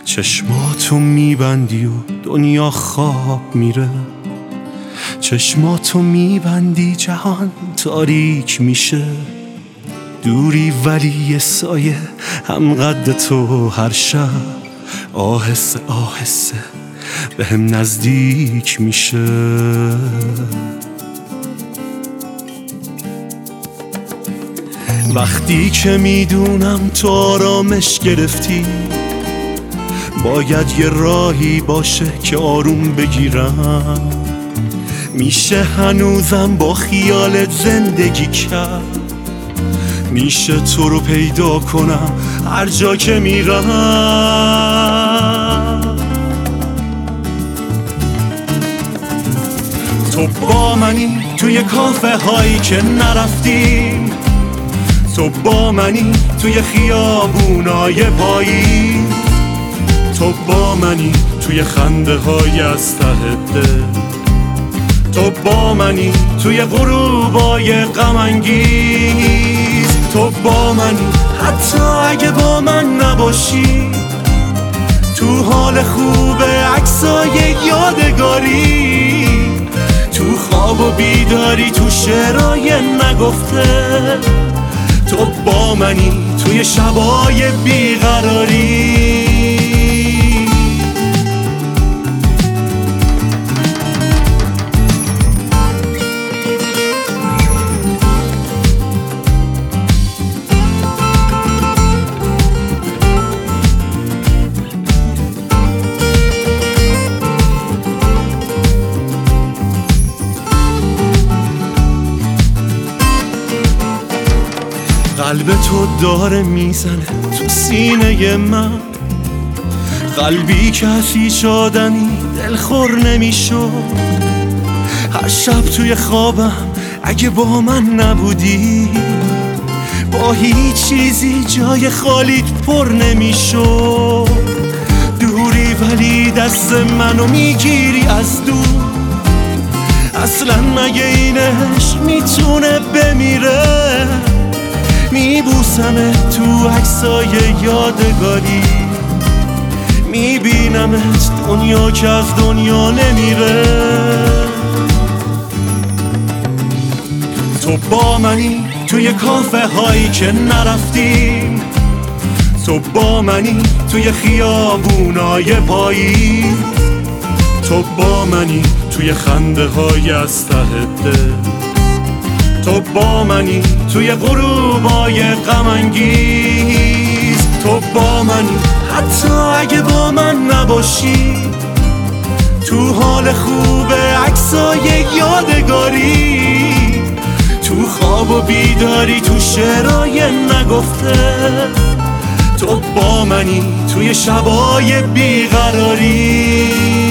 چشماتو میبندی و دنیا خواب میره، چشماتو میبندی جهان تاریک میشه. دوری ولی یه سایه هم قد تو هر شب آهسته آهسته به هم نزدیک میشه. وقتی که میدونم تو آرامش گرفتی، باید یه راهی باشه که آروم بگیرم. میشه هنوزم با خیالت زندگی کرد، میشه تو رو پیدا کنم هر جا که میرم. تو با منی توی کافه هایی که نرفتیم، تو با منی توی خیابونای پاییز، تو با منی توی خنده های از ته دل، تو با منی توی غروبای غم انگیز، تو با منی حتی اگه با من نباشی، تو حال خوب عکسای یادگاری، تو خواب و بیداری، تو شعرهای نگفته، تو با منی توی شبای بیقراری. قلب تو داره میزنه تو سینه من، قلبی که از هیچ آدمی دلخور نمیشد. هر شب توی خوابم اگه با من نبودی، با هیچ چیزی جای خالیت پر نمیشد. دوری ولی دست منو میگیری از دور، اصلا مگه این عشق میتونه بمیره؟ میبوسمه تو عکسای یادگاری، میبینمت دنیا که از دنیا نمیره. تو با منی توی کافه هایی که نرفتیم، تو با منی توی خیابونای پاییز، تو با منی توی خنده های از ته دل، تو با منی توی غروبای غم انگیز، تو با منی حتی اگه با من نباشی، تو حال خوب عکسای یادگاری، تو خواب و بیداری، تو شعرهای نگفته، تو با منی توی شبای بیقراری.